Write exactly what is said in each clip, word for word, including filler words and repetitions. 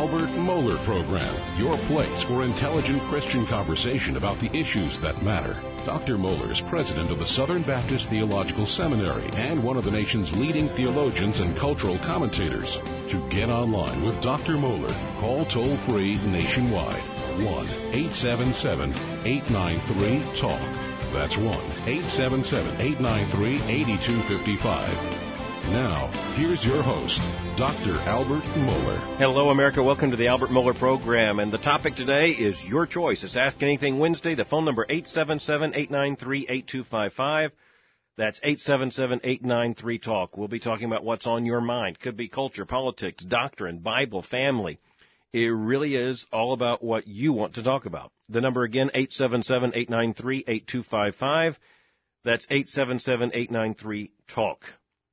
Albert Mohler Program, your place for intelligent Christian conversation about the issues that matter. Doctor Mohler is president of the Southern Baptist Theological Seminary and one of the nation's leading theologians and cultural commentators. To get online with Doctor Mohler, call toll-free nationwide, one eight seven seven, eight nine three, talk. That's one eight seven seven, eight nine three, eight two five five. Now, here's your host, Doctor Albert Mohler. Hello, America. Welcome to the Albert Mohler Program. And the topic today is your choice. It's Ask Anything Wednesday. The phone number, eight seven seven, eight nine three, eight two five five. That's eight seven seven, eight nine three, talk. We'll be talking about what's on your mind. Could be culture, politics, doctrine, Bible, family. It really is all about what you want to talk about. The number again, eight seven seven, eight nine three, eight two five five. That's eight seven seven, eight nine three, talk.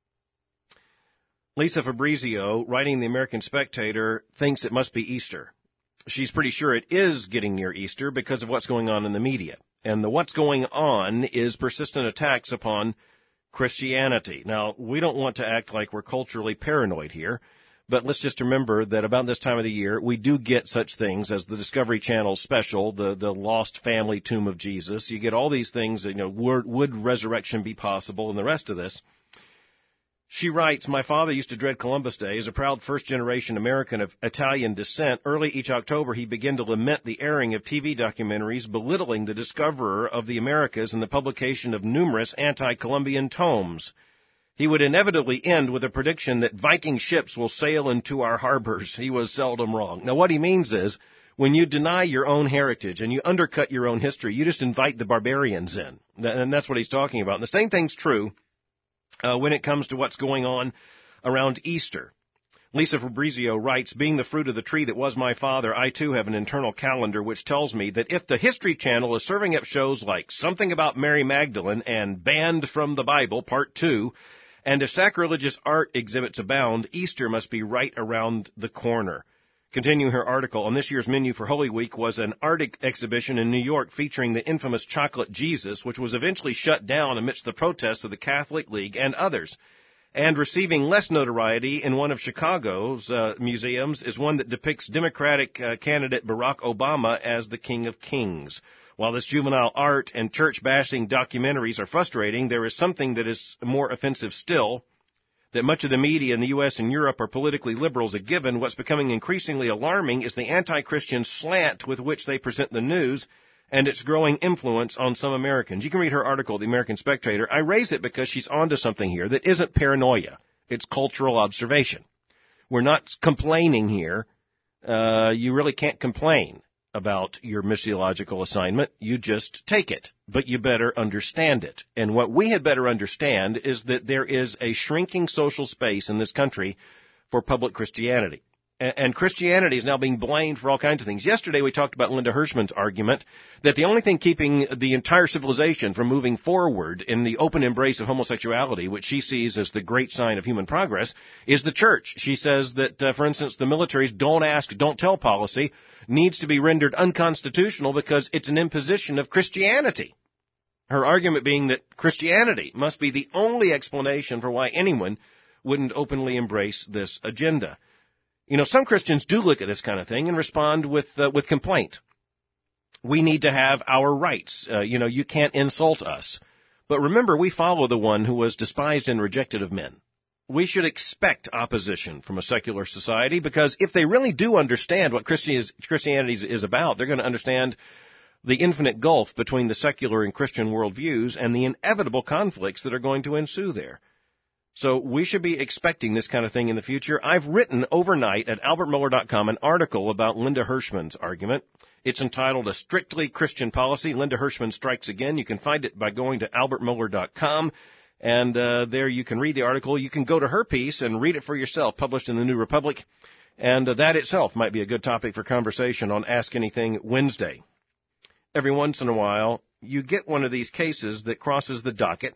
Lisa Fabrizio, writing the American Spectator, thinks it must be Easter. She's pretty sure it is getting near Easter because of what's going on in the media. And the what's going on is persistent attacks upon Christianity. Now, we don't want to act like we're culturally paranoid here, but let's just remember that about this time of the year, we do get such things as the Discovery Channel special, the, the Lost Family Tomb of Jesus. You get all these things, that, you know, would, would resurrection be possible, and the rest of this. She writes, my father used to dread Columbus Day. As a proud first-generation American of Italian descent, early each October he began to lament the airing of T V documentaries belittling the discoverer of the Americas and the publication of numerous anti-Columbian tomes. He would inevitably end with a prediction that Viking ships will sail into our harbors. He was seldom wrong. Now, what he means is, when you deny your own heritage and you undercut your own history, you just invite the barbarians in. And that's what he's talking about. And the same thing's true Uh, when it comes to what's going on around Easter. Lisa Fabrizio writes, being the fruit of the tree that was my father, I too have an internal calendar which tells me that if the History Channel is serving up shows like Something About Mary Magdalene and Banned from the Bible, Part two, and if sacrilegious art exhibits abound, Easter must be right around the corner. Continuing her article, on this year's menu for Holy Week was an art exhibition in New York featuring the infamous Chocolate Jesus, which was eventually shut down amidst the protests of the Catholic League and others. And receiving less notoriety in one of Chicago's uh, museums is one that depicts Democratic uh, candidate Barack Obama as the King of Kings. While this juvenile art and church-bashing documentaries are frustrating, there is something that is more offensive still. That much of the media in the U S and Europe are politically liberal is a given. What's becoming increasingly alarming is the anti-Christian slant with which they present the news and its growing influence on some Americans. You can read her article, The American Spectator. I raise it because she's onto something here that isn't paranoia. It's cultural observation. We're not complaining here. Uh, you really can't complain about your missiological assignment. You just take it, but you better understand it. And what we had better understand is that there is a shrinking social space in this country for public Christianity. And Christianity is now being blamed for all kinds of things. Yesterday we talked about Linda Hirschman's argument that the only thing keeping the entire civilization from moving forward in the open embrace of homosexuality, which she sees as the great sign of human progress, is the church. She says that, uh, for instance, the military's don't ask, don't tell policy needs to be rendered unconstitutional because it's an imposition of Christianity. Her argument being that Christianity must be the only explanation for why anyone wouldn't openly embrace this agenda. You know, some Christians do look at this kind of thing and respond with uh, with complaint. We need to have our rights. Uh, you know, you can't insult us. But remember, we follow the one who was despised and rejected of men. We should expect opposition from a secular society because if they really do understand what Christianity is about, they're going to understand the infinite gulf between the secular and Christian worldviews and the inevitable conflicts that are going to ensue there. So we should be expecting this kind of thing in the future. I've written overnight at albert mohler dot com an article about Linda Hirschman's argument. It's entitled A Strictly Christian Policy. Linda Hirschman Strikes Again. You can find it by going to albert mohler dot com, and uh, there you can read the article. You can go to her piece and read it for yourself, published in the New Republic, and uh, that itself might be a good topic for conversation on Ask Anything Wednesday. Every once in a while, you get one of these cases that crosses the docket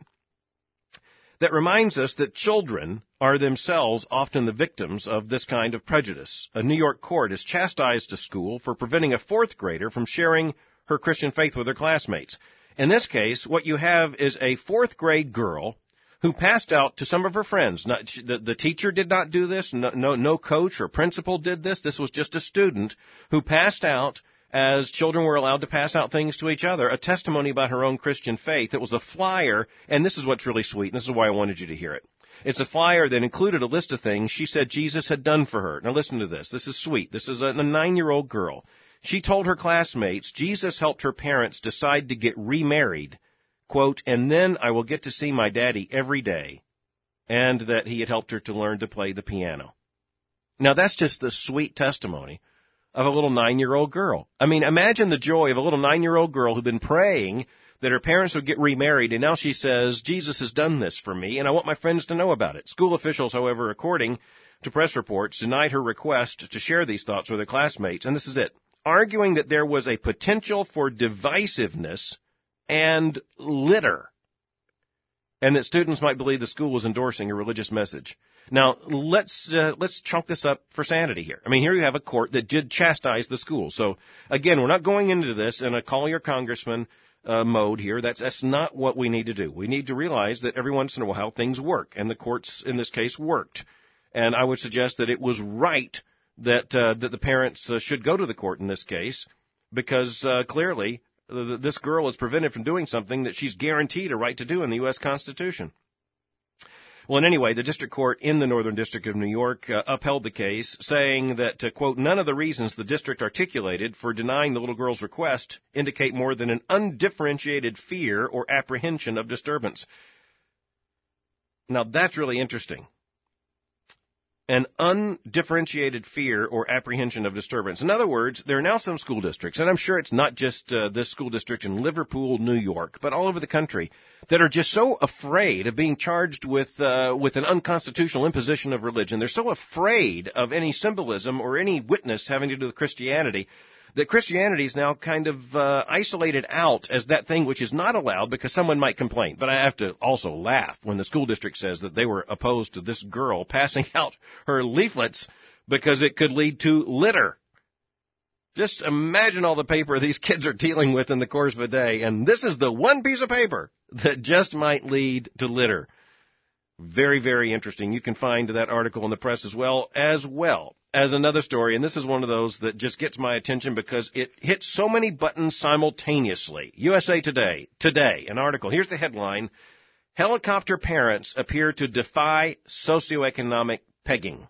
that reminds us that children are themselves often the victims of this kind of prejudice. A New York court has chastised a school for preventing a fourth grader from sharing her Christian faith with her classmates. In this case, what you have is a fourth grade girl who passed out to some of her friends. Not, the, the teacher did not do this. No, no, no coach or principal did this. This was just a student who passed out as children were allowed to pass out things to each other, a testimony about her own Christian faith. It was a flyer, and this is what's really sweet, and this is why I wanted you to hear it. It's a flyer that included a list of things she said Jesus had done for her. Now listen to this. This is sweet. This is a, a nine-year-old girl. She told her classmates Jesus helped her parents decide to get remarried, quote, and then I will get to see my daddy every day, and that he had helped her to learn to play the piano. Now that's just the sweet testimony of a little nine-year-old girl. I mean, imagine the joy of a little nine-year-old girl who'd been praying that her parents would get remarried, and now she says, Jesus has done this for me, and I want my friends to know about it. School officials, however, according to press reports, denied her request to share these thoughts with her classmates, and this is it, arguing that there was a potential for divisiveness and litter, and that students might believe the school was endorsing a religious message. Now, let's uh, let's chunk this up for sanity here. I mean, here you have a court that did chastise the school. So, again, we're not going into this in a call your congressman uh, mode here. That's that's not what we need to do. We need to realize that every once in a while things work, and the courts in this case worked. And I would suggest that it was right that uh, that the parents uh, should go to the court in this case, because uh, clearly uh, this girl is prevented from doing something that she's guaranteed a right to do in the U S Constitution. Well, and anyway, the district court in the Northern District of New York uh, upheld the case, saying that, uh, quote, none of the reasons the district articulated for denying the little girl's request indicate more than an undifferentiated fear or apprehension of disturbance. Now, that's really interesting. An undifferentiated fear or apprehension of disturbance. In other words, there are now some school districts, and I'm sure it's not just uh, this school district in Liverpool, New York, but all over the country, that are just so afraid of being charged with uh, with an unconstitutional imposition of religion. They're so afraid of any symbolism or any witness having to do with Christianity that Christianity is now kind of uh, isolated out as that thing which is not allowed because someone might complain. But I have to also laugh when the school district says that they were opposed to this girl passing out her leaflets because it could lead to litter. Just imagine all the paper these kids are dealing with in the course of a day, and this is the one piece of paper that just might lead to litter. Very, very interesting. You can find that article in the press as well, as well as another story, and this is one of those that just gets my attention because it hits so many buttons simultaneously. U S A Today, today, an article. Here's the headline. Helicopter parents appear to defy socioeconomic pegging.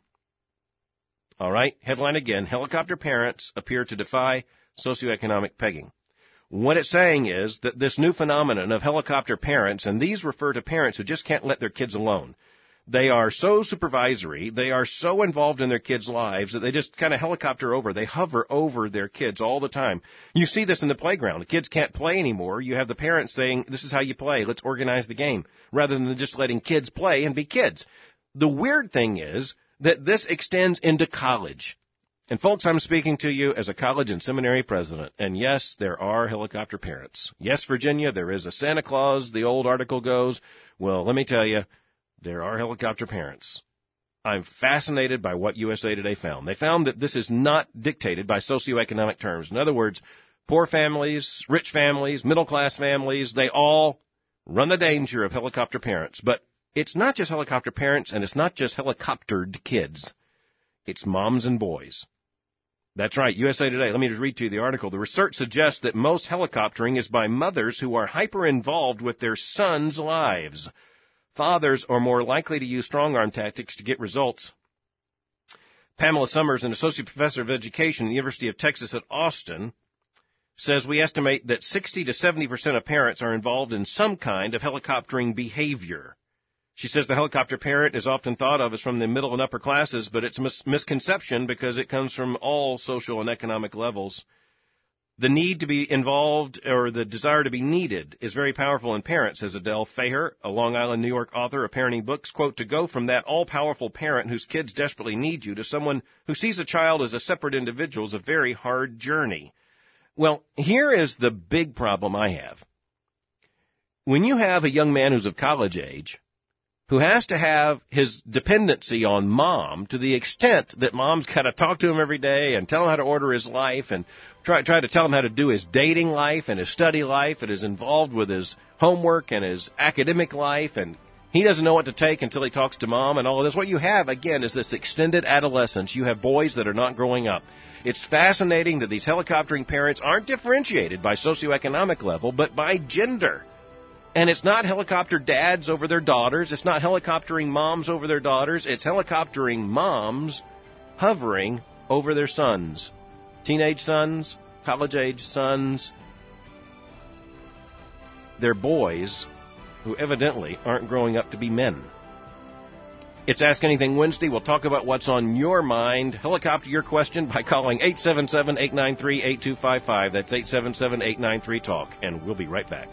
All right, headline again. Helicopter parents appear to defy socioeconomic pegging. What it's saying is that this new phenomenon of helicopter parents, and these refer to parents who just can't let their kids alone. They are so supervisory, they are so involved in their kids' lives that they just kind of helicopter over. They hover over their kids all the time. You see this in the playground. The kids can't play anymore. You have the parents saying, this is how you play. Let's organize the game, rather than just letting kids play and be kids. The weird thing is that this extends into college. And folks, I'm speaking to you as a college and seminary president. And yes, there are helicopter parents. Yes, Virginia, there is a Santa Claus, the old article goes. Well, let me tell you, there are helicopter parents. I'm fascinated by what U S A Today found. They found that this is not dictated by socioeconomic terms. In other words, poor families, rich families, middle-class families, they all run the danger of helicopter parents. But it's not just helicopter parents, and it's not just helicoptered kids. It's moms and boys. That's right, U S A Today. Let me just read to you the article. The research suggests that most helicoptering is by mothers who are hyper-involved with their sons' lives. Fathers are more likely to use strong-arm tactics to get results. Pamela Summers, an associate professor of education at the University of Texas at Austin, says we estimate that sixty to seventy percent of parents are involved in some kind of helicoptering behavior. She says the helicopter parent is often thought of as from the middle and upper classes, but it's a mis- misconception because it comes from all social and economic levels. The need to be involved, or the desire to be needed, is very powerful in parents, says Adele Faher, a Long Island, New York author of parenting books. Quote, to go from that all-powerful parent whose kids desperately need you to someone who sees a child as a separate individual is a very hard journey. Well, here is the big problem I have. When you have a young man who's of college age, who has to have his dependency on mom to the extent that mom's got to talk to him every day and tell him how to order his life and try, try to tell him how to do his dating life and his study life and is involved with his homework and his academic life and He doesn't know what to take until he talks to mom and all of this. What you have, again, is this extended adolescence. You have boys that are not growing up. It's fascinating that these helicoptering parents aren't differentiated by socioeconomic level, but by gender. And it's not helicopter dads over their daughters. It's not helicoptering moms over their daughters. It's helicoptering moms hovering over their sons. Teenage sons, college-age sons. They're boys who evidently aren't growing up to be men. It's Ask Anything Wednesday. We'll talk about what's on your mind. Helicopter your question by calling eight seven seven, eight nine three, eight two five five. That's eight seven seven, eight nine three, TALK. And we'll be right back.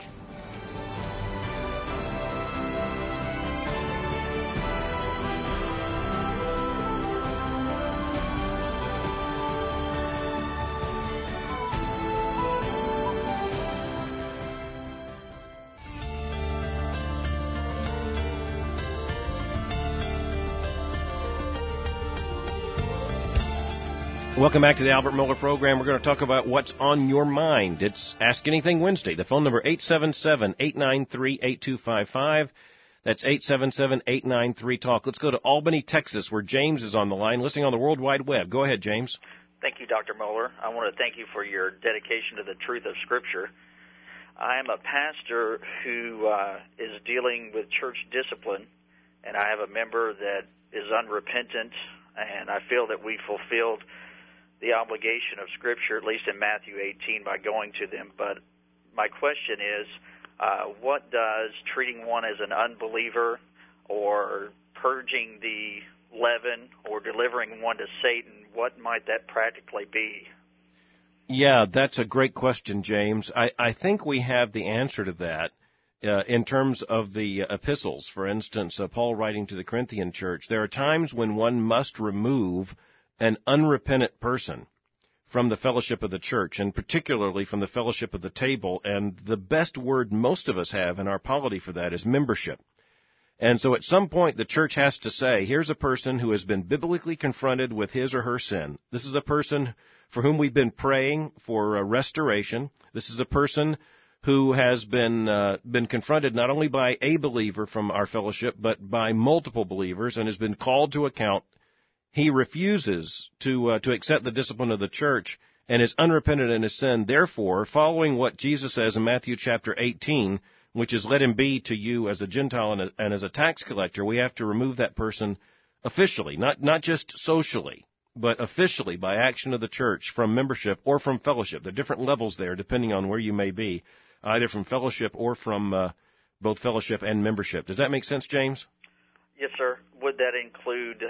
Welcome back to the Albert Mohler Program. We're going to talk about what's on your mind. It's Ask Anything Wednesday. The phone number eight seven seven, eight nine three, eight two five five. That's eight seven seven, eight nine three, TALK. Let's go to Albany, Texas, where James is on the line, listening on the World Wide Web. Go ahead, James. Thank you, Doctor Mohler. I want to thank you for your dedication to the truth of Scripture. I am a pastor who uh, is dealing with church discipline, and I have a member that is unrepentant, and I feel that we fulfilled the obligation of Scripture, at least in Matthew eighteen, by going to them. But my question is, uh, what does treating one as an unbeliever or purging the leaven or delivering one to Satan, what might that practically be? Yeah, that's a great question, James. I, I think we have the answer to that uh, in terms of the uh, epistles. For instance, uh, Paul writing to the Corinthian church, there are times when one must remove an unrepentant person from the fellowship of the church, and particularly from the fellowship of the table. And the best word most of us have in our polity for that is membership. And so at some point the church has to say, here's a person who has been biblically confronted with his or her sin. This is a person for whom we've been praying for uh, restoration. This is a person who has been uh, been confronted not only by a believer from our fellowship, but by multiple believers, and has been called to account. He refuses to uh, to accept the discipline of the church and is unrepentant in his sin. Therefore, following what Jesus says in Matthew chapter eighteen, which is let him be to you as a Gentile and, a, and as a tax collector, we have to remove that person officially, not not just socially, but officially by action of the church from membership or from fellowship. There are different levels there depending on where you may be, either from fellowship or from uh, both fellowship and membership. Does that make sense, James? Yes, sir. Would that include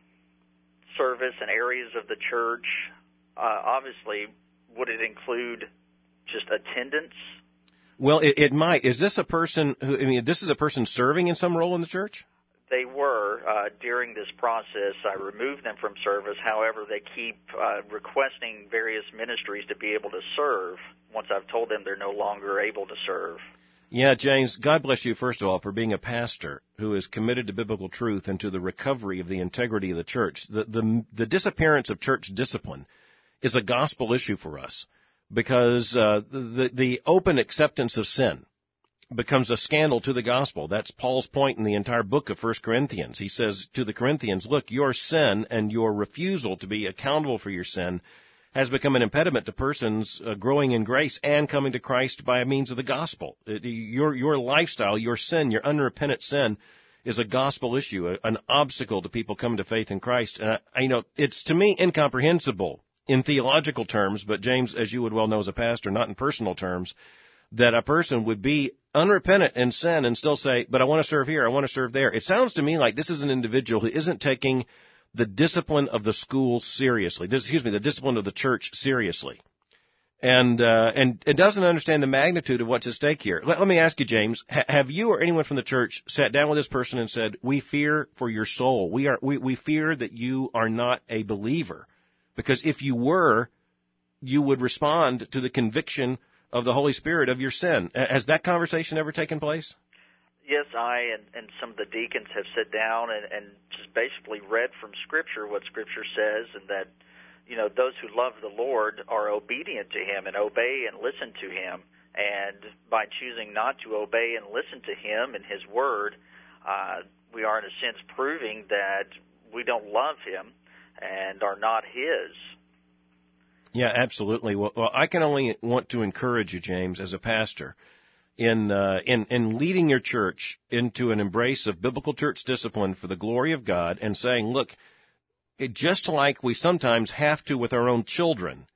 service and areas of the church? Uh, obviously, would it include just attendance? Well, it, it might. Is this a person who, I mean, this is a person serving in some role in the church? They were. Uh, during this process, I removed them from service. However, they keep uh, requesting various ministries to be able to serve once I've told them they're no longer able to serve. Yeah, James, God bless you, first of all, for being a pastor who is committed to biblical truth and to the recovery of the integrity of the church. The, the, the disappearance of church discipline is a gospel issue for us because uh, the, the open acceptance of sin becomes a scandal to the gospel. That's Paul's point in the entire book of First Corinthians. He says to the Corinthians, look, your sin and your refusal to be accountable for your sin has become an impediment to persons uh, growing in grace and coming to Christ by means of the gospel. It, your your lifestyle, your sin, your unrepentant sin is a gospel issue, a, an obstacle to people coming to faith in Christ. And, I, you know, it's to me incomprehensible in theological terms, but James, as you would well know as a pastor, not in personal terms, that a person would be unrepentant in sin and still say, but I want to serve here, I want to serve there. It sounds to me like this is an individual who isn't taking the discipline of the school seriously, this, excuse me, the discipline of the church seriously, and uh, and it doesn't understand the magnitude of what's at stake here. Let, let me ask you, James, ha- have you or anyone from the church sat down with this person and said, we fear for your soul, we are we, we fear that you are not a believer, because if you were, you would respond to the conviction of the Holy Spirit of your sin. Has that conversation ever taken place? Yes, I and, and some of the deacons have sat down and, and just basically read from Scripture what Scripture says, and that, you know, those who love the Lord are obedient to Him and obey and listen to Him. And by choosing not to obey and listen to Him and His Word, uh, we are, in a sense, proving that we don't love him and are not his. Yeah, absolutely. Well, well, I can only want to encourage you, James, as a pastor, in uh, in in leading your church into an embrace of biblical church discipline for the glory of God, and saying, look, it, just like we sometimes have to with our own children,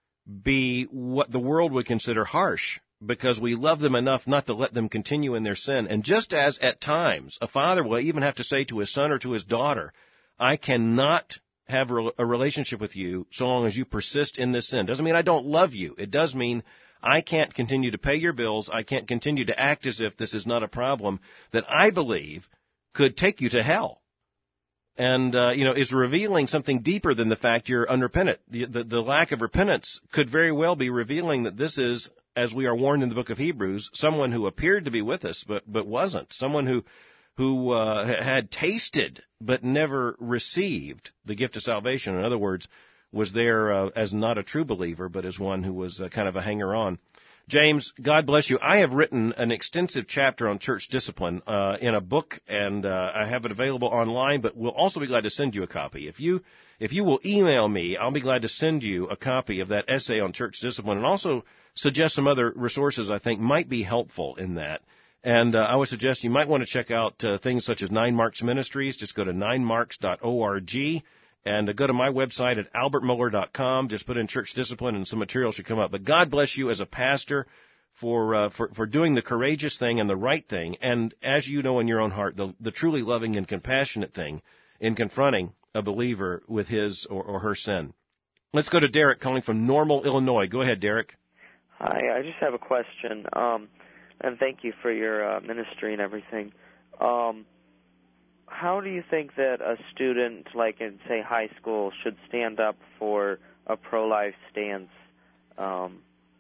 be what the world would consider harsh, because we love them enough not to let them continue in their sin. And just as at times a father will even have to say to his son or to his daughter, I cannot have a relationship with you so long as you persist in this sin. Doesn't mean I don't love you. It does mean I can't continue to pay your bills. I can't continue to act as if this is not a problem that I believe could take you to hell. And, uh, you know, is revealing something deeper than the fact you're unrepentant. The, the, the lack of repentance could very well be revealing that this is, as we are warned in the book of Hebrews, someone who appeared to be with us but, but wasn't. Someone who who uh, had tasted but never received the gift of salvation. In other words, was there uh, as not a true believer, but as one who was uh, kind of a hanger-on. James, God bless you. I have written an extensive chapter on church discipline uh, in a book, and uh, I have it available online, but we'll also be glad to send you a copy. If you if you will email me, I'll be glad to send you a copy of that essay on church discipline, and also suggest some other resources I think might be helpful in that. And uh, I would suggest you might want to check out uh, things such as Nine Marks Ministries. Just go to nine marks dot org and uh, go to my website at albert mohler dot com. Just put in church discipline and some material should come up. But God bless you as a pastor for uh, for, for doing the courageous thing and the right thing. And as you know in your own heart, the, the truly loving and compassionate thing in confronting a believer with his or, or her sin. Let's go to Derek calling from Normal, Illinois. Go ahead, Derek. Hi, I just have a question. Um And thank you for your uh, ministry and everything. Um, how do you think that a student, like in, say, high school, should stand up for a pro-life stance, um,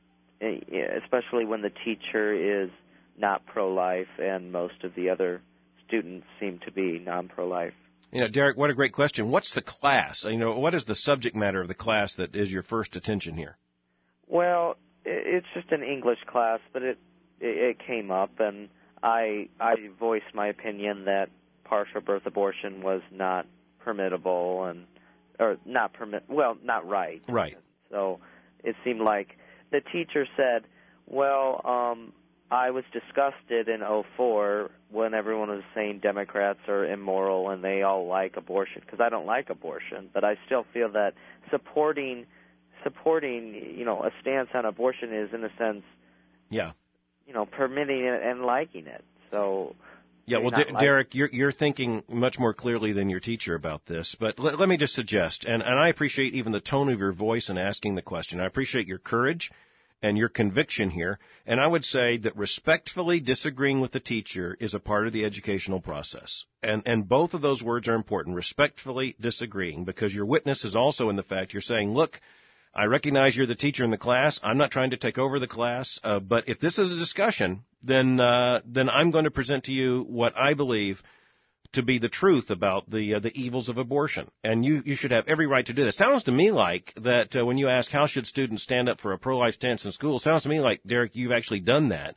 especially when the teacher is not pro-life and most of the other students seem to be non-pro-life? You know, Derek, what a great question. What's the class? You know, what is the subject matter of the class that is your first attention here? Well, it's just an English class, but it It came up, and I I voiced my opinion that partial birth abortion was not permittable and or not permit well not right. Right. So it seemed like the teacher said, "Well, um, I was disgusted in oh four when everyone was saying Democrats are immoral and they all like abortion, because I don't like abortion, but I still feel that supporting supporting you know a stance on abortion is in a sense, yeah." you know, permitting it and liking it. So, yeah, well, D- Derek, you're you're thinking much more clearly than your teacher about this. But let, let me just suggest, and, and I appreciate even the tone of your voice in asking the question. I appreciate your courage and your conviction here. And I would say that respectfully disagreeing with the teacher is a part of the educational process. And and both of those words are important, respectfully disagreeing, because your witness is also in the fact you're saying, look, I recognize you're the teacher in the class. I'm not trying to take over the class, uh, but if this is a discussion, then uh, then I'm going to present to you what I believe to be the truth about the uh, the evils of abortion, and you you should have every right to do this. Sounds to me like that uh, when you ask how should students stand up for a pro-life stance in school, sounds to me like, Derek, you've actually done that.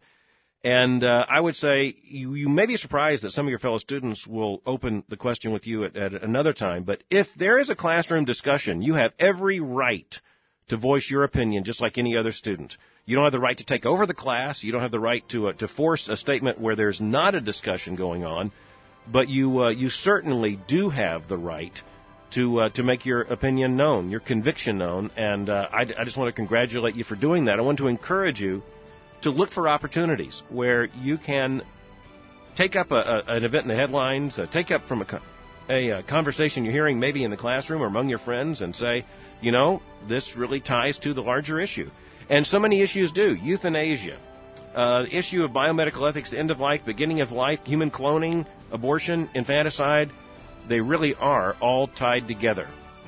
And uh, I would say you, you may be surprised that some of your fellow students will open the question with you at, at another time, but if there is a classroom discussion, you have every right to voice your opinion just like any other student. You don't have the right to take over the class. You don't have the right to uh, to force a statement where there's not a discussion going on, but you uh, you certainly do have the right to uh, to make your opinion known, your conviction known, and uh, I, I just want to congratulate you for doing that. I want to encourage you to look for opportunities where you can take up a, a, an event in the headlines, uh, take up from a, a, a conversation you're hearing maybe in the classroom or among your friends and say, you know, this really ties to the larger issue. And so many issues do. Euthanasia, uh, the issue of biomedical ethics, the end of life, beginning of life, human cloning, abortion, infanticide, they really are all tied together.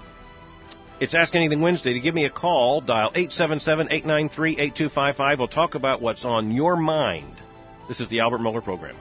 It's Ask Anything Wednesday. To give me a call, dial eight seven seven, eight nine three, eight two five five. We'll talk about what's on your mind. This is the Albert Mohler Program.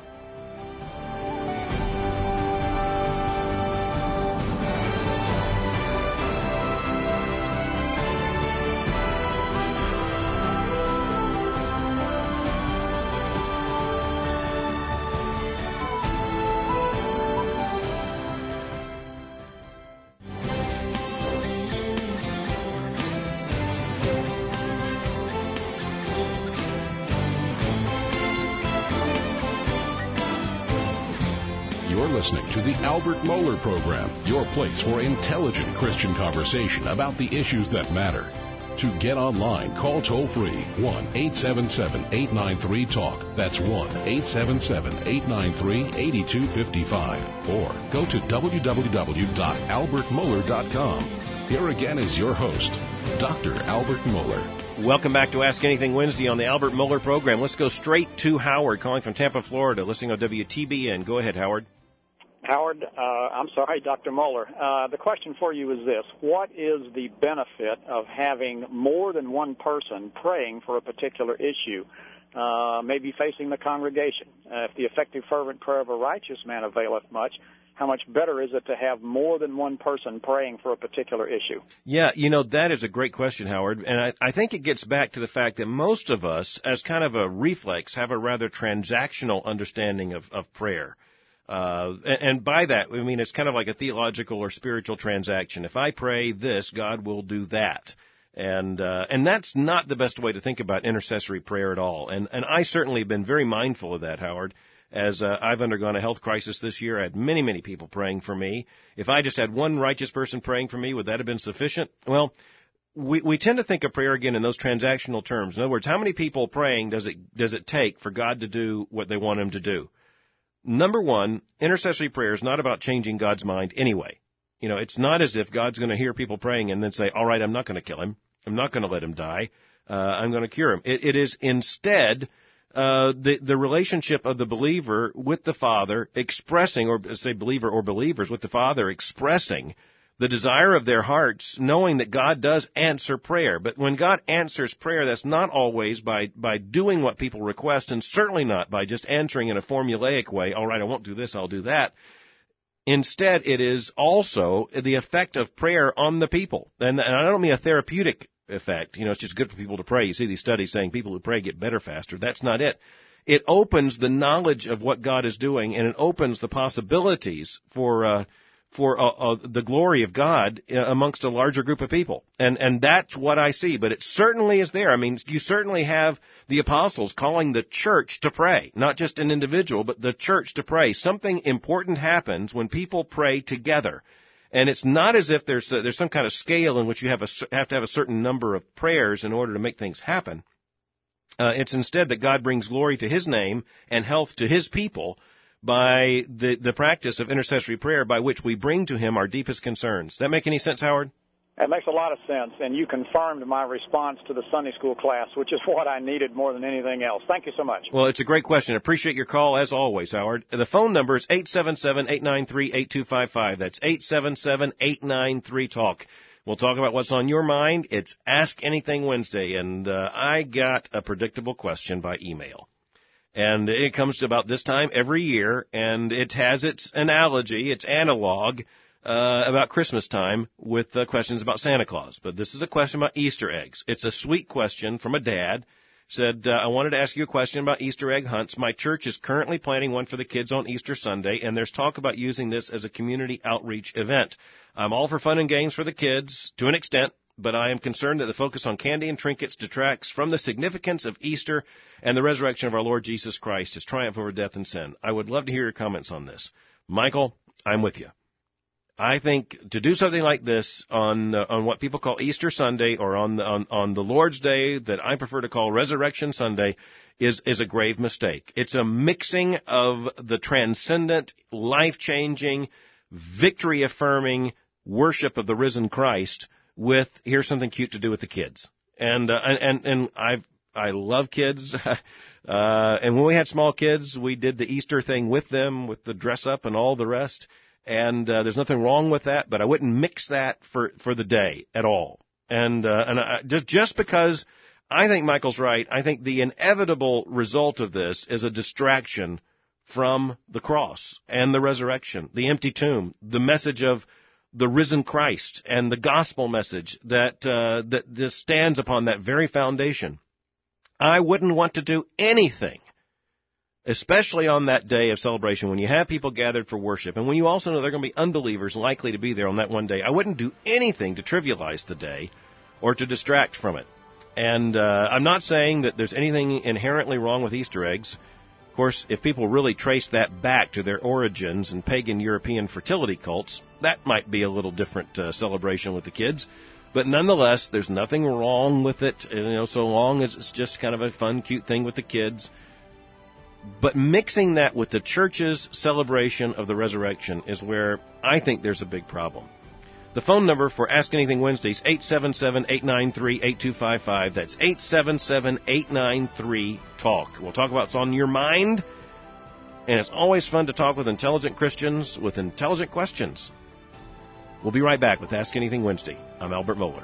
listening to the Albert Mohler Program, your place for intelligent Christian conversation about the issues that matter. To get online, call toll-free one eight seven seven, eight nine three, TALK. That's one eight seven seven, eight nine three, eight two five five. Or go to w w w dot albert mohler dot com. Here again is your host, Doctor Albert Mohler. Welcome back to Ask Anything Wednesday on the Albert Mohler Program. Let's go straight to Howard, calling from Tampa, Florida, listening on W T B N. Go ahead, Howard. Howard, uh, I'm sorry, Doctor Mohler. Uh, the question for you is this. What is the benefit of having more than one person praying for a particular issue, uh, maybe facing the congregation? Uh, if the effective fervent prayer of a righteous man availeth much, how much better is it to have more than one person praying for a particular issue? Yeah, you know, that is a great question, Howard. And I, I think it gets back to the fact that most of us, as kind of a reflex, have a rather transactional understanding of, of prayer. Uh, and, and by that, I mean, it's kind of like a theological or spiritual transaction. If I pray this, God will do that. And, uh, and that's not the best way to think about intercessory prayer at all. And, and I certainly have been very mindful of that, Howard. As uh, I've undergone a health crisis this year, I had many, many people praying for me. If I just had one righteous person praying for me, would that have been sufficient? Well, we, we tend to think of prayer again in those transactional terms. In other words, how many people praying does it does it take for God to do what they want Him to do? Number one, intercessory prayer is not about changing God's mind anyway. You know, it's not as if God's going to hear people praying and then say, all right, I'm not going to kill him. I'm not going to let him die. Uh, I'm going to cure him. It, it is instead uh, the, the relationship of the believer with the Father expressing, or say believer or believers with the Father expressing the desire of their hearts, knowing that God does answer prayer. But when God answers prayer, that's not always by, by doing what people request, and certainly not by just answering in a formulaic way, all right, I won't do this, I'll do that. Instead, it is also the effect of prayer on the people. And, and I don't mean a therapeutic effect. You know, it's just good for people to pray. You see these studies saying people who pray get better faster. That's not it. It opens the knowledge of what God is doing, and it opens the possibilities for uh for uh, uh, the glory of God amongst a larger group of people. And and that's what I see. But it certainly is there. I mean, you certainly have the apostles calling the church to pray, not just an individual, but the church to pray. Something important happens when people pray together. And it's not as if there's a, there's some kind of scale in which you have, a, have to have a certain number of prayers in order to make things happen. Uh, it's instead that God brings glory to His name and health to His people by the, the practice of intercessory prayer, by which we bring to Him our deepest concerns. Does that make any sense, Howard? That makes a lot of sense, and you confirmed my response to the Sunday school class, which is what I needed more than anything else. Thank you so much. Well, it's a great question. Appreciate your call, as always, Howard. The phone number is eight seven seven, eight nine three, eight two five five. That's eight seven seven, eight nine three, TALK. We'll talk about what's on your mind. It's Ask Anything Wednesday, and uh, I got a predictable question by email. And it comes to about this time every year, and it has its analogy, its analog, uh, about Christmas time with uh, questions about Santa Claus. But this is a question about Easter eggs. It's a sweet question from a dad. Said, uh, I wanted to ask you a question about Easter egg hunts. My church is currently planning one for the kids on Easter Sunday, and there's talk about using this as a community outreach event. I'm all for fun and games for the kids, to an extent, but I am concerned that the focus on candy and trinkets detracts from the significance of Easter and the resurrection of our Lord Jesus Christ, His triumph over death and sin. I would love to hear your comments on this. Michael, I'm with you. I think to do something like this on uh, on what people call Easter Sunday, or on the, on, on the Lord's Day that I prefer to call Resurrection Sunday, is is a grave mistake. It's a mixing of the transcendent, life-changing, victory-affirming worship of the risen Christ with here's something cute to do with the kids. And uh, and and I I love kids. uh, and when we had small kids, we did the Easter thing with them, with the dress up and all the rest. And uh, there's nothing wrong with that, but I wouldn't mix that for, for the day at all. And uh, and I, just just because I think Michael's right, I think the inevitable result of this is a distraction from the cross and the resurrection, the empty tomb, the message of the risen Christ, and the gospel message that uh, that this stands upon that very foundation. I wouldn't want to do anything, especially on that day of celebration when you have people gathered for worship, and when you also know there are going to be unbelievers likely to be there on that one day. I wouldn't do anything to trivialize the day or to distract from it. And uh, I'm not saying that there's anything inherently wrong with Easter eggs. Of course, if people really trace that back to their origins in pagan European fertility cults, that might be a little different uh, celebration with the kids. But nonetheless, there's nothing wrong with it, you know, so long as it's just kind of a fun, cute thing with the kids. But mixing that with the church's celebration of the resurrection is where I think there's a big problem. The phone number for Ask Anything Wednesday is eight seven seven, eight nine three, eight two five five. That's eight seven seven, eight nine three, talk. We'll talk about what's on your mind. And it's always fun to talk with intelligent Christians with intelligent questions. We'll be right back with Ask Anything Wednesday. I'm Albert Mohler.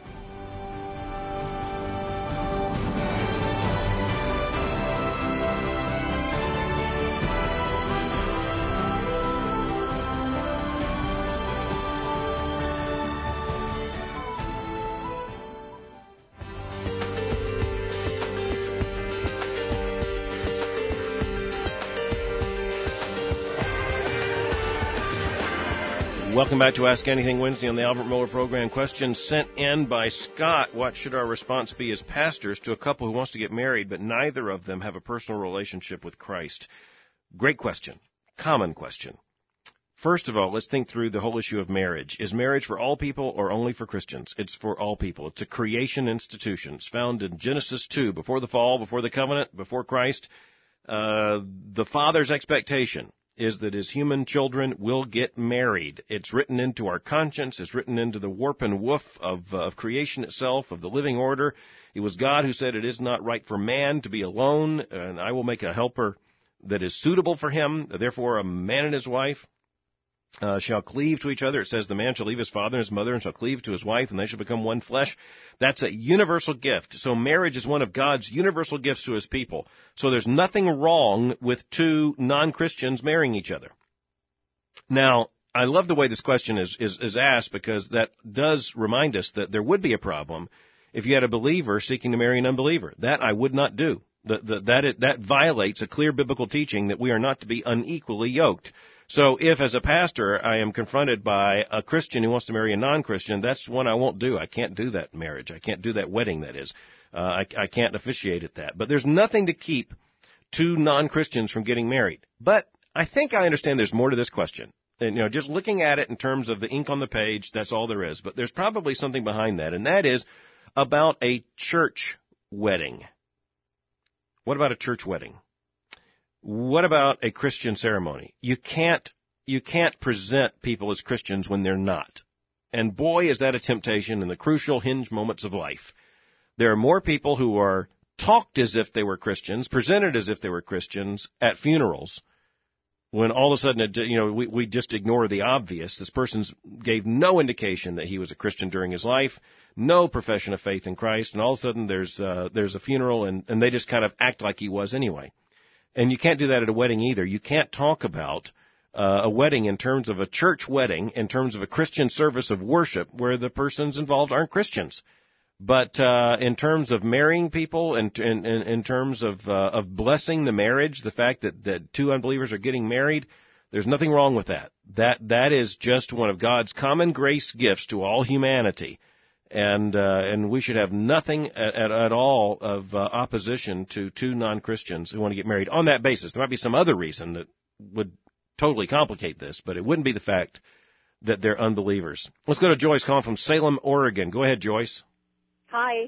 Welcome back to Ask Anything Wednesday on the Albert Mohler program. Question sent in by Scott. What should our response be as pastors to a couple who wants to get married, but neither of them have a personal relationship with Christ? Great question. Common question. First of all, let's think through the whole issue of marriage. Is marriage for all people or only for Christians? It's for all people. It's a creation institution. It's found in Genesis two, before the fall, before the covenant, before Christ. Uh, the Father's expectation is that his human children will get married. It's written into our conscience. It's written into the warp and woof of, uh, of creation itself, of the living order. It was God who said it is not right for man to be alone, and I will make a helper that is suitable for him. Therefore, a man and his wife uh, shall cleave to each other. It says the man shall leave his father and his mother and shall cleave to his wife, and they shall become one flesh. That's a universal gift. So marriage is one of God's universal gifts to his people. So there's nothing wrong with two non-Christians marrying each other. Now, I love the way this question is, is, is asked, because that does remind us that there would be a problem if you had a believer seeking to marry an unbeliever. That I would not do. The, the, that, it, that violates a clear biblical teaching that we are not to be unequally yoked. So if, as a pastor, I am confronted by a Christian who wants to marry a non-Christian, that's one I won't do. I can't do that marriage. I can't do that wedding, that is. Uh, I, I can't officiate at that. But there's nothing to keep two non-Christians from getting married. But I think I understand there's more to this question. And, you know, just looking at it in terms of the ink on the page, that's all there is. But there's probably something behind that, and that is about a church wedding. What about a church wedding? What about a Christian ceremony? You can't, you can't present people as Christians when they're not. And boy, is that a temptation in the crucial hinge moments of life. There are more people who are talked as if they were Christians, presented as if they were Christians at funerals, when all of a sudden, it, you know, we, we just ignore the obvious. This person gave no indication that he was a Christian during his life, no profession of faith in Christ, and all of a sudden there's uh, there's a funeral, and, and they just kind of act like he was anyway. And you can't do that at a wedding either. You can't talk about uh, a wedding in terms of a church wedding, in terms of a Christian service of worship where the persons involved aren't Christians. But uh, in terms of marrying people, and in, in, in terms of uh, of blessing the marriage, the fact that, that two unbelievers are getting married, there's nothing wrong with that. That that is just one of God's common grace gifts to all humanity. And uh, and we should have nothing at, at, at all of uh, opposition to two non-Christians who want to get married on that basis. There might be some other reason that would totally complicate this, but it wouldn't be the fact that they're unbelievers. Let's go to Joyce calling from Salem, Oregon. Go ahead, Joyce. Hi.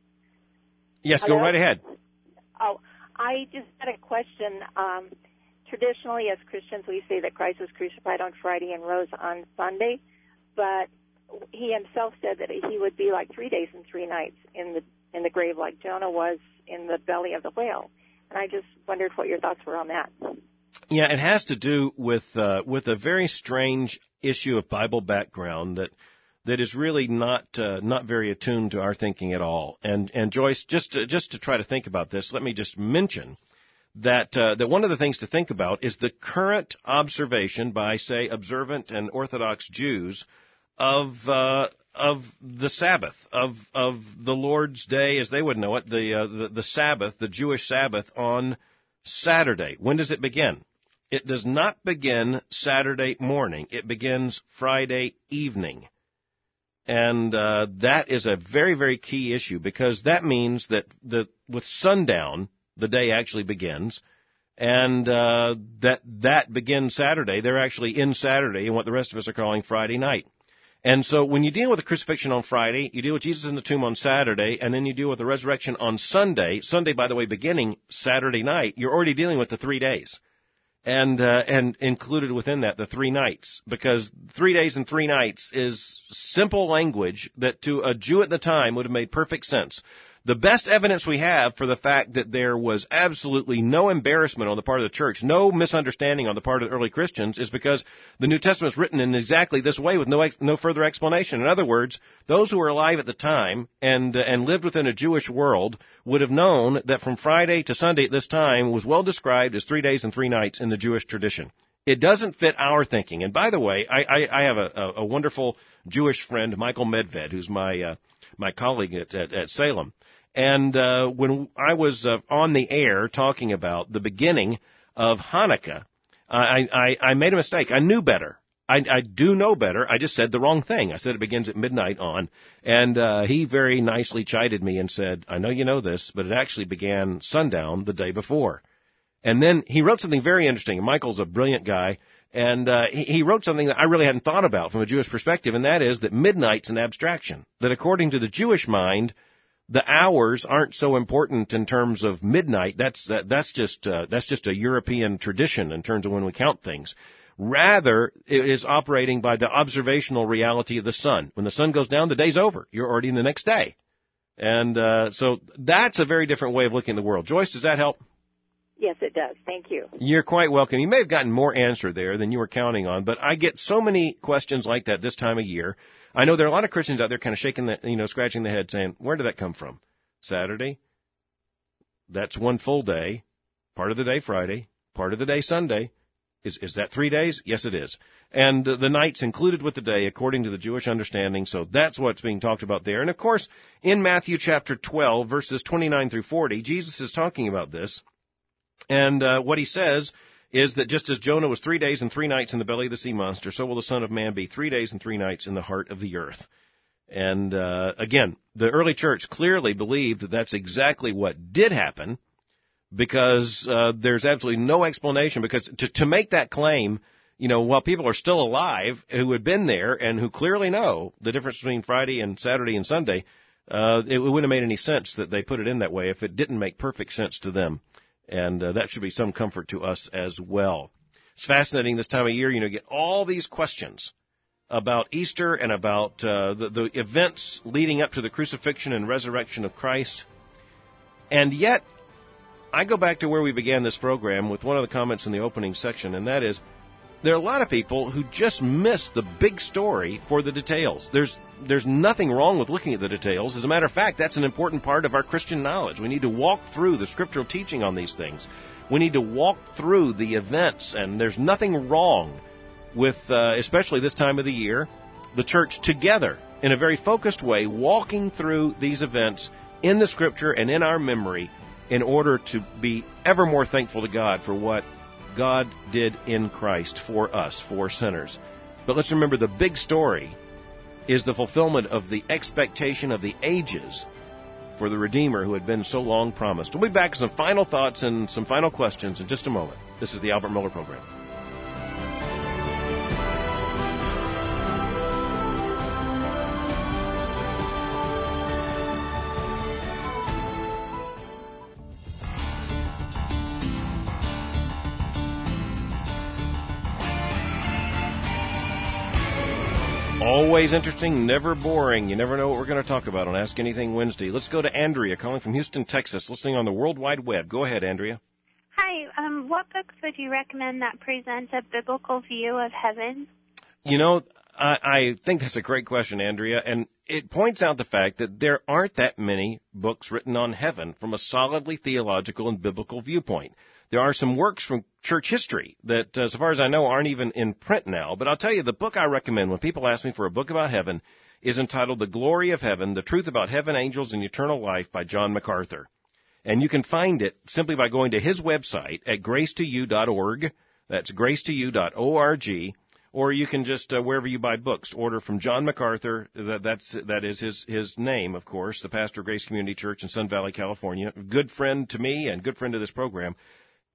Yes, Hello? go right ahead. Oh, I just had a question. Um, traditionally, as Christians, we say that Christ was crucified on Friday and rose on Sunday, but he himself said that he would be like three days and three nights in the in the grave, like Jonah was in the belly of the whale. And I just wondered what your thoughts were on that. Yeah, it has to do with uh, with a very strange issue of Bible background that that is really not uh, not very attuned to our thinking at all. And and Joyce, just to, just to try to think about this, let me just mention that uh, that one of the things to think about is the current observation by, say, observant and Orthodox Jews of uh, of the Sabbath, of of the Lord's Day as they would know it, the, uh, the the Sabbath, the Jewish Sabbath on Saturday. When does it begin? It does not begin Saturday morning. It begins Friday evening. And uh, that is a very, very key issue, because that means that the with sundown, the day actually begins, And uh, that that begins Saturday. They're actually in Saturday and what the rest of us are calling Friday night. And so when you deal with the crucifixion on Friday, you deal with Jesus in the tomb on Saturday, and then you deal with the resurrection on Sunday. Sunday, by the way, beginning Saturday night, you're already dealing with the three days. And uh, and included within that, the three nights. Because three days and three nights is simple language that to a Jew at the time would have made perfect sense. The best evidence we have for the fact that there was absolutely no embarrassment on the part of the church, no misunderstanding on the part of the early Christians, is because the New Testament is written in exactly this way with no ex- no further explanation. In other words, those who were alive at the time and uh, and lived within a Jewish world would have known that from Friday to Sunday at this time was well described as three days and three nights in the Jewish tradition. It doesn't fit our thinking. And by the way, I, I, I have a, a, a wonderful Jewish friend, Michael Medved, who's my uh, my colleague at, at, at Salem. And uh, when I was uh, on the air talking about the beginning of Hanukkah, I, I, I made a mistake. I knew better. I, I do know better. I just said the wrong thing. I said it begins at midnight on. And uh, he very nicely chided me and said, I know you know this, but it actually began sundown the day before. And then he wrote something very interesting. Michael's a brilliant guy. And uh, he, he wrote something that I really hadn't thought about from a Jewish perspective, and that is that midnight's an abstraction. That according to the Jewish mind, the hours aren't so important in terms of midnight. That's that, that's just uh, that's just a European tradition in terms of when we count things. Rather, it is operating by the observational reality of the sun. When the sun goes down, the day's over. You're already in the next day. And uh, so that's a very different way of looking at the world. Joyce, does that help? Yes, it does. Thank you. You're quite welcome. You may have gotten more answer there than you were counting on, but I get so many questions like that this time of year. I know there are a lot of Christians out there kind of shaking the, you know, scratching their head saying, where did that come from? Saturday? That's one full day. Part of the day Friday. Part of the day Sunday. Is is that three days? Yes, it is. And uh, the night's included with the day according to the Jewish understanding, so that's what's being talked about there. And of course, in Matthew chapter twelve, verses twenty-nine through forty, Jesus is talking about this. And uh, what he says is that just as Jonah was three days and three nights in the belly of the sea monster, so will the Son of Man be three days and three nights in the heart of the earth. And uh, again, the early church clearly believed that that's exactly what did happen, because uh, there's absolutely no explanation. Because to, to make that claim, you know, while people are still alive who had been there and who clearly know the difference between Friday and Saturday and Sunday, uh, it wouldn't have made any sense that they put it in that way if it didn't make perfect sense to them. And uh, that should be some comfort to us as well. It's fascinating this time of year, you know, you get all these questions about Easter and about uh, the, the events leading up to the crucifixion and resurrection of Christ. And yet, I go back to where we began this program with one of the comments in the opening section, and that is, there are a lot of people who just miss the big story for the details. There's there's nothing wrong with looking at the details. As a matter of fact, that's an important part of our Christian knowledge. We need to walk through the scriptural teaching on these things. We need to walk through the events, and there's nothing wrong with, uh, especially this time of the year, the church together in a very focused way, walking through these events in the Scripture and in our memory in order to be ever more thankful to God for what God did in Christ for us, for sinners. But let's remember the big story is the fulfillment of the expectation of the ages for the Redeemer who had been so long promised. We'll be back with some final thoughts and some final questions in just a moment. This is the Albert Mohler Program. Always interesting, never boring. You never know what we're going to talk about on Ask Anything Wednesday. Let's go to Andrea, calling from Houston, Texas, listening on the World Wide Web. Go ahead, Andrea. Hi. Um, what books would you recommend that present a biblical view of heaven? You know, I, I think that's a great question, Andrea, and it points out the fact that there aren't that many books written on heaven from a solidly theological and biblical viewpoint. There are some works from church history that, as far as I know, aren't even in print now. But I'll tell you, the book I recommend when people ask me for a book about heaven is entitled The Glory of Heaven, The Truth About Heaven, Angels, and Eternal Life by John MacArthur. And you can find it simply by going to his website at grace to you dot org. That's grace to you dot org. Or you can just, uh, wherever you buy books, order from John MacArthur. That, that's, that is his, his name, of course, the pastor of Grace Community Church in Sun Valley, California. Good friend to me and good friend to this program.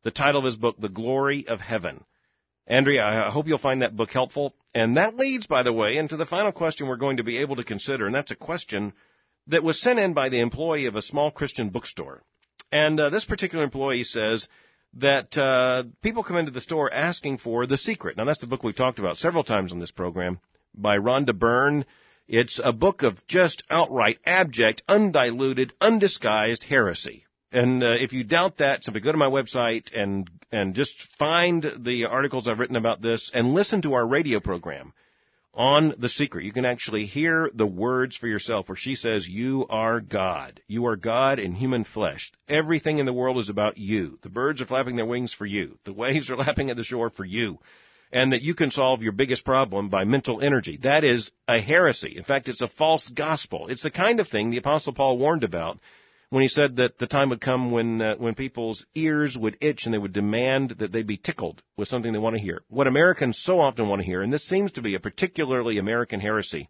The title of his book, The Glory of Heaven. Andrea, I hope you'll find that book helpful. And that leads, by the way, into the final question we're going to be able to consider, and that's a question that was sent in by the employee of a small Christian bookstore. And uh, this particular employee says that uh, people come into the store asking for The Secret. Now, that's the book we've talked about several times on this program by Rhonda Byrne. It's a book of just outright, abject, undiluted, undisguised heresy. And uh, if you doubt that, simply go to my website and and just find the articles I've written about this and listen to our radio program on The Secret. You can actually hear the words for yourself where she says, you are God. You are God in human flesh. Everything in the world is about you. The birds are flapping their wings for you. The waves are lapping at the shore for you. And that you can solve your biggest problem by mental energy. That is a heresy. In fact, it's a false gospel. It's the kind of thing the Apostle Paul warned about when he said that the time would come when uh, when people's ears would itch and they would demand that they be tickled with something they want to hear. What Americans so often want to hear, and this seems to be a particularly American heresy,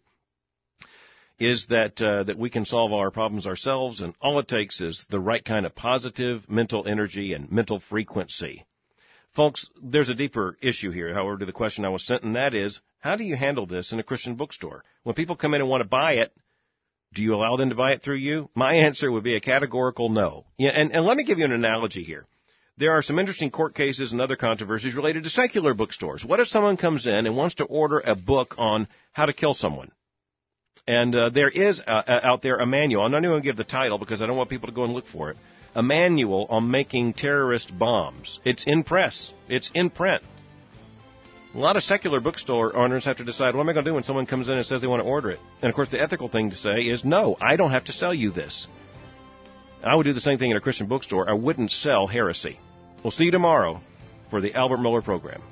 is that uh, that we can solve all our problems ourselves, and all it takes is the right kind of positive mental energy and mental frequency. Folks, there's a deeper issue here, however, to the question I was sent, and that is, how do you handle this in a Christian bookstore? When people come in and want to buy it, do you allow them to buy it through you? My answer would be a categorical no. Yeah, and, and let me give you an analogy here. There are some interesting court cases and other controversies related to secular bookstores. What if someone comes in and wants to order a book on how to kill someone? And uh, there is uh, out there a manual. I'm not even going to give the title because I don't want people to go and look for it. A manual on making terrorist bombs. It's in press. It's in print. A lot of secular bookstore owners have to decide, what am I going to do when someone comes in and says they want to order it? And, of course, the ethical thing to say is, no, I don't have to sell you this. I would do the same thing in a Christian bookstore. I wouldn't sell heresy. We'll see you tomorrow for the Albert Mohler Program.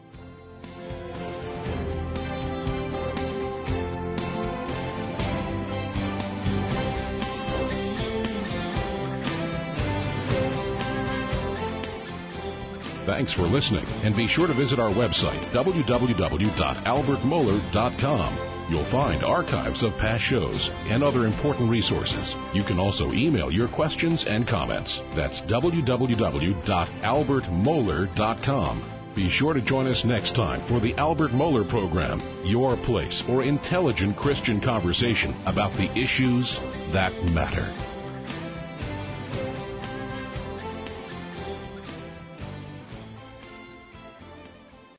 Thanks for listening, and be sure to visit our website, w w w dot albert mohler dot com. You'll find archives of past shows and other important resources. You can also email your questions and comments. That's w w w dot albert mohler dot com. Be sure to join us next time for the Albert Mohler Program, your place for intelligent Christian conversation about the issues that matter.